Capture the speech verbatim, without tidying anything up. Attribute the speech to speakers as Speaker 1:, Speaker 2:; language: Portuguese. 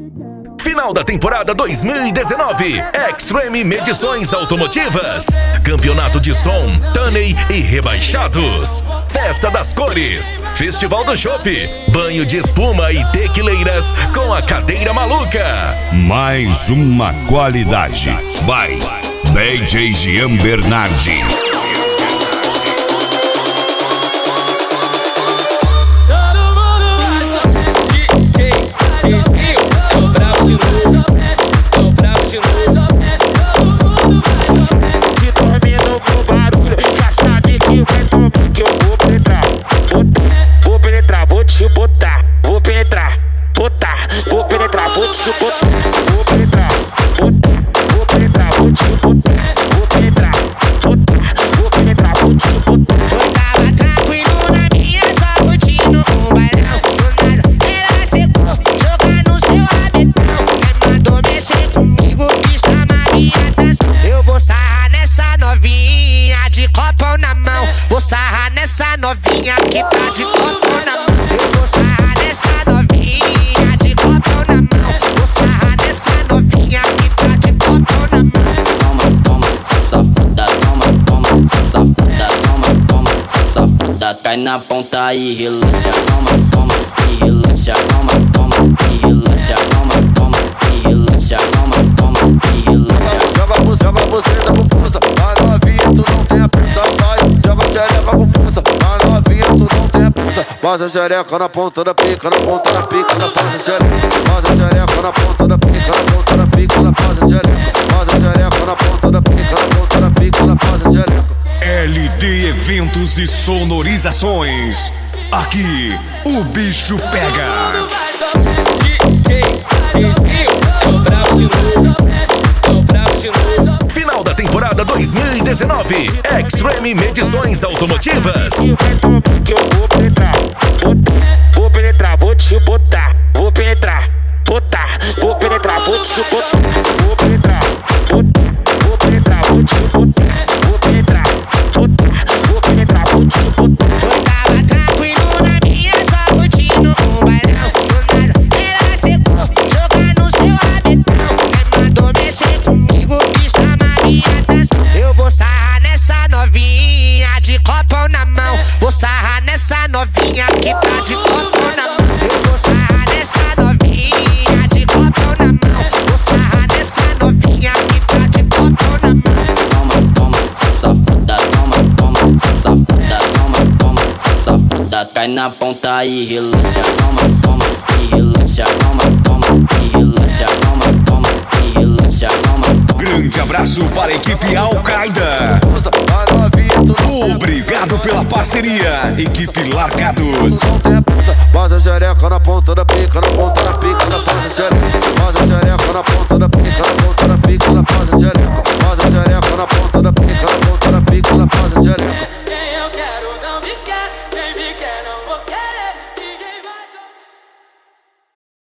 Speaker 1: Final da temporada dois mil e dezenove, Extreme Medições Automotivas. Campeonato de som, Tunney e Rebaixados. Festa das Cores, Festival do Chopp, banho de espuma e tequileiras com a Cadeira Maluca.
Speaker 2: Mais uma qualidade. By D J Jean Bernardi.
Speaker 3: Novinha que tá de copo na mão. Eu vou sarrar nessa novinha de copo na mão. Vou sarrar nessa novinha que tá de copo na mão.
Speaker 4: Toma, toma, sua safada, toma, toma, sua safada, toma, toma, sua safada. Cai na ponta e relaxa, toma, toma, e relaxa, toma, toma, e relaxa, toma, toma, e relaxa, toma, toma, e relaxa.
Speaker 5: Joga você, joga você, tá com força. Vai novinha, tu não tem a pressa, vai. Joga xereca com força. Vai novinha, tu não tem a pressa. Faz a xereca na ponta da pica, na ponta da pica, na ponta da xereca. Faz a xereca na ponta da pica, na ponta da pica, na ponta da xereca. Faz a xereca na ponta da pica, na ponta da pica, na ponta da xereca.
Speaker 6: L D Eventos e Sonorizações. Aqui o bicho pega.
Speaker 7: D J Dezinho, é o brabo de novo, é o brabo de novo.
Speaker 1: Final da temporada dois mil e dezenove, Extreme Medições Automotivas.
Speaker 3: Que eu vou penetrar, vou penetrar, vou te botar, vou penetrar, botar, vou penetrar, vou te botar, vou penetrar, vou penetrar, vou te botar, vou penetrar, botar, vou penetrar, vou te botar. Eu tava tranquilo na minha, só curtindo um bailão. Do nada ela secou, jogar no seu rabetão. Quem mandou mexer comigo quis chamar minha atenção. Eu vou sarrar nessa novinha de copo na mão. Vou sarrar nessa novinha que tá de copo na mão. Eu vou sarrar nessa novinha de copo na mão. Vou sarrar nessa novinha que tá de copo na mão.
Speaker 4: Toma, toma, sua safada, toma, toma, sua safada, toma, toma, sua safada. Cai na ponta e relaxa, toma, toma, e relaxa, toma, toma, e relaxa, toma, toma, e relaxa, toma, toma.
Speaker 6: Grande abraço para a equipe Al-Qaeda.
Speaker 5: Vai novinha, tu não tem a
Speaker 6: Obrigado pela parceria, equipe Largados.
Speaker 5: não tem a pressa. Faz a xereca na ponta da pica, na